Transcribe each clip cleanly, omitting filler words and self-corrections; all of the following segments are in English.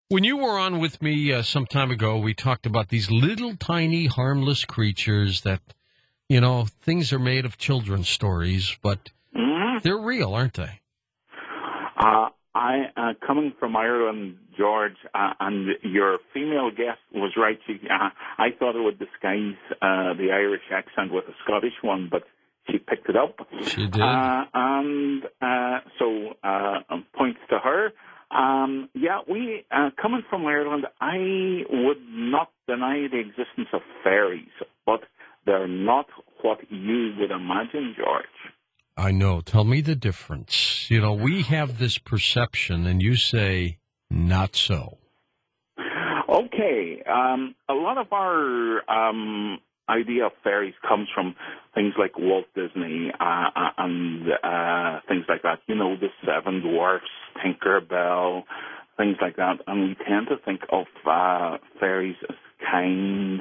When you were on with me some time ago, we talked about these little tiny harmless creatures that, things are made of children's stories, but Mm-hmm. they're real, aren't they? Coming from Ireland, George, and your female guest was right. I thought it would disguise the Irish accent with a Scottish one, but she picked it up. She did. So points to her. We coming from Ireland, I would not deny the existence of fairies, but they're not what you would imagine, George. I know. Tell me the difference. We have this perception, and you say not so. Okay. A lot of our idea of fairies comes from things like Walt Disney and things like that. The Seven Dwarfs, Tinkerbell, things like that. And we tend to think of fairies as kind,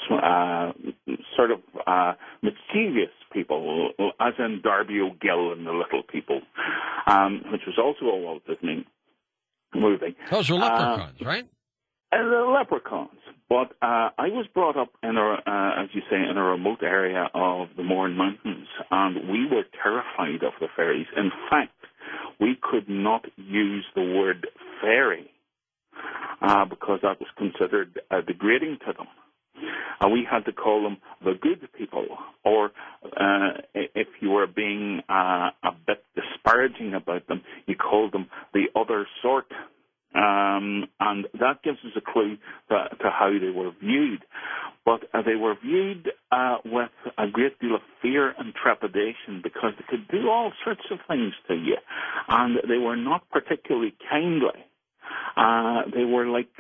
sort of mischievous people, as in Darby O'Gill and the Little People, which was also a Walt Disney movie. Those are leprechauns, right? The leprechauns. But I was brought up as you say, in a remote area of the Mourne Mountains, and we were terrified of the fairies. In fact, we could not use the word fairy because that was considered degrading to them. We had to call them the good people, or if you were being a bit disparaging about them, you called them the other sort. And that gives us a clue to how they were viewed. But they were viewed with a great deal of fear and trepidation because they could do all sorts of things to you. And they were not particularly kindly. They were like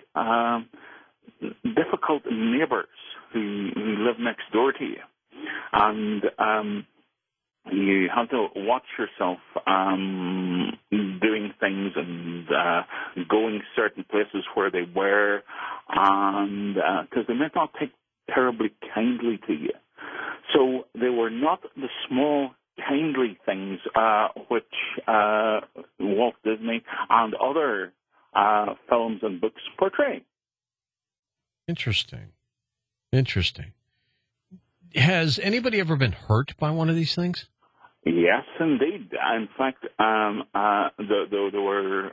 difficult neighbors who lived next door to you. And you had to watch yourself doing things and going certain places where they were, and because they might not take terribly kindly to you. So they were not the small, kindly things which Walt Disney and other films and books portray. Interesting. Has anybody ever been hurt by one of these things? Yes, indeed. In fact, there were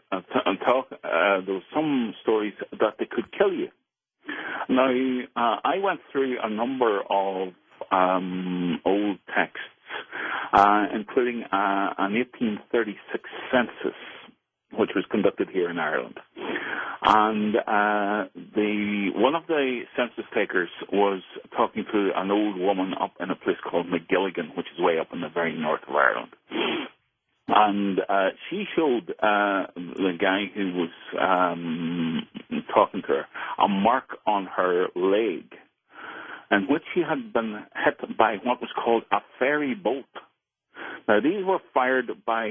some stories that they could kill you. Now, I went through a number of old texts, including an 1836 census, which was conducted here in Ireland. And one of the census takers was talking to an old woman up in a place called McGilligan, which is way up in the very north of Ireland. And she showed the guy who was talking to her a mark on her leg in which she had been hit by what was called a fairy bolt. Now, these were fired by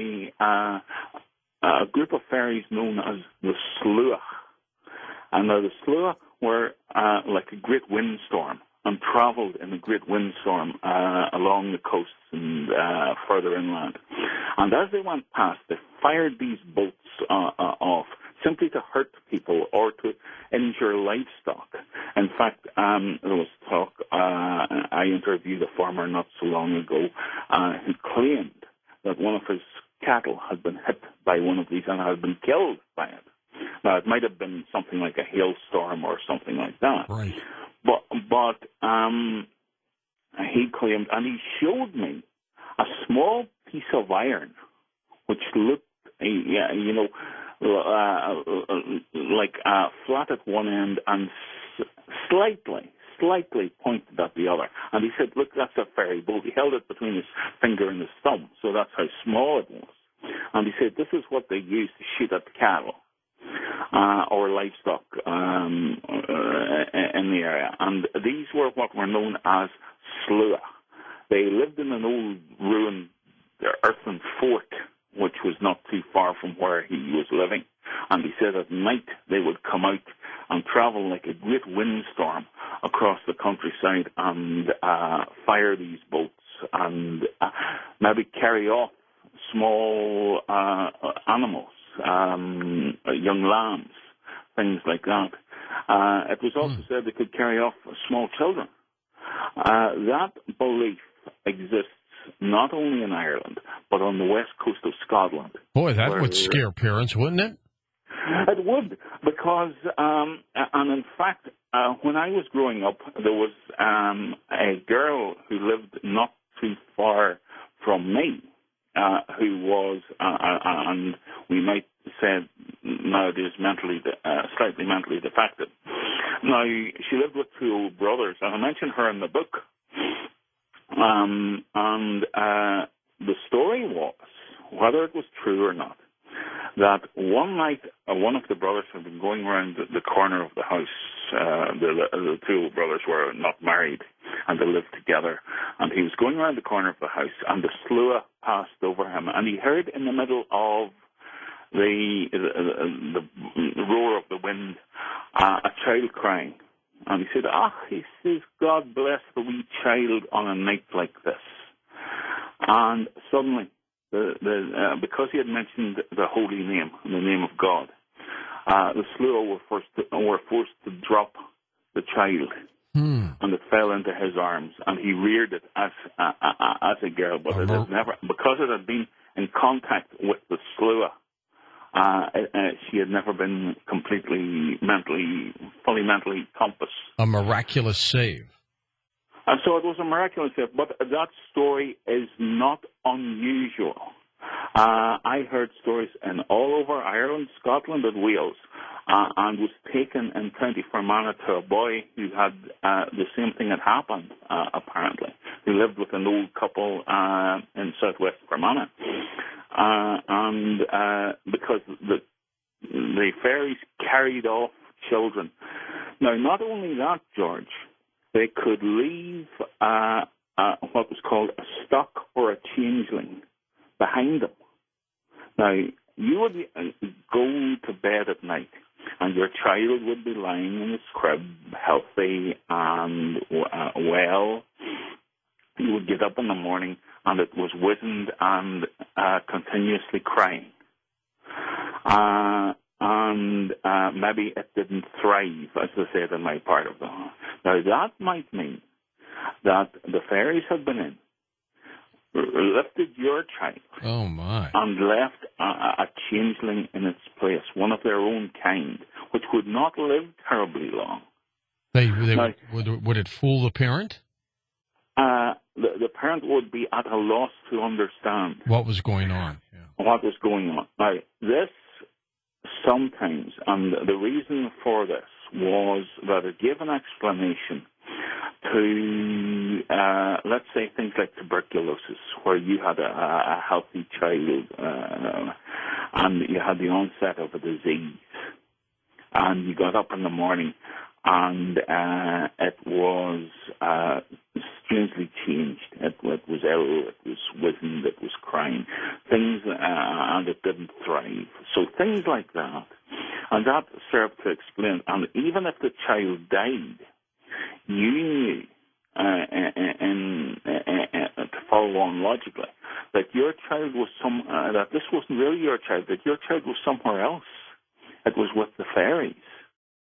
a group of fairies known as the Slua. And the Slua were like a great windstorm and travelled in a great windstorm along the coasts and further inland. And as they went past, they fired these bolts off simply to hurt people or to injure livestock. In fact, there was talk, I interviewed a farmer not so long ago who claimed that one of his cattle had been hit by one of these and had been killed by it. Now, it might have been something like a hailstorm or something like that. Right. But he claimed, and he showed me a small piece of iron which looked, like flat at one end and slightly pointed at the other. And he said, look, that's a fairy bolt. He held it between his finger and his thumb, so that's how small it was. And he said, this is what they used to shoot at cattle or livestock in the area. And these were what were known as Slua. They lived in an old ruined earthen fort, which was not too far from where he was living. And he said at night they would come out and travel like a great windstorm across the countryside and fire these boats and maybe carry off small animals, young lambs, things like that. It was also said they could carry off small children. That belief exists not only in Ireland, but on the west coast of Scotland. Boy, that would scare parents, wouldn't it? It would, because, and in fact, when I was growing up, there was a girl who lived not too far from me, who was, and we might say nowadays slightly mentally defective. Now, she lived with two old brothers, and I mentioned her in the book. And the story was, whether it was true or not, that one night one of the brothers had been going around the corner of the house. The two old brothers were not married, and they lived together. And he was going around the corner of the house, and the slua passed over him, and he heard in the middle of the roar of the wind a child crying. And he said, he says, God bless the wee child on a night like this. And suddenly, because he had mentioned the holy name, the name of God, the slua were forced to drop the child, and it fell into his arms, and he reared it as a girl, but it had never, because it had been in contact with the slua. She had never been fully mentally compass. A miraculous save. And so it was a miraculous save, but that story is not unusual. I heard stories in all over Ireland, Scotland, and Wales, and was taken in County Fermanagh to a boy who had the same thing had happened, apparently. He lived with an old couple in southwest Fermanagh. And because the fairies carried off children. Now, not only that, George, they could leave what was called a stock or a changeling behind them. Now, you would go to bed at night, and your child would be lying in his crib, healthy and well. You would get up in the morning, and it was wizened and continuously crying. And maybe it didn't thrive, as they said in my part of the home. Now, that might mean that the fairies had been in, lifted your child, and left a changeling in its place, one of their own kind, which would not live terribly long. Would it fool the parent? The parent would be at a loss to understand what was going on. Yeah. What was going on. Now, this sometimes, and the reason for this was that it gave an explanation to, let's say, things like tuberculosis, where you had a healthy child and you had the onset of a disease, and you got up in the morning and it was strangely changed. It was ill, it was wizened, it was crying, things, and it didn't thrive. So things like that, and that served to explain. And even if the child died, you knew, to follow on logically, that your child was that this wasn't really your child, that your child was somewhere else. It was with the fairies.